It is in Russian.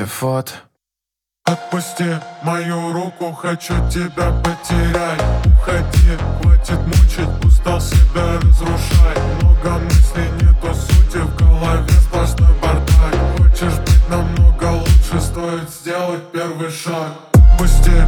против, вот. Отпусти мою руку, хочу тебя потерять. Уходи, хватит мучить, устал себя разрушать. Много мыслей, нету сути, в голове сплошной бардак. Хочешь быть намного лучше, стоит сделать первый шаг. Отпусти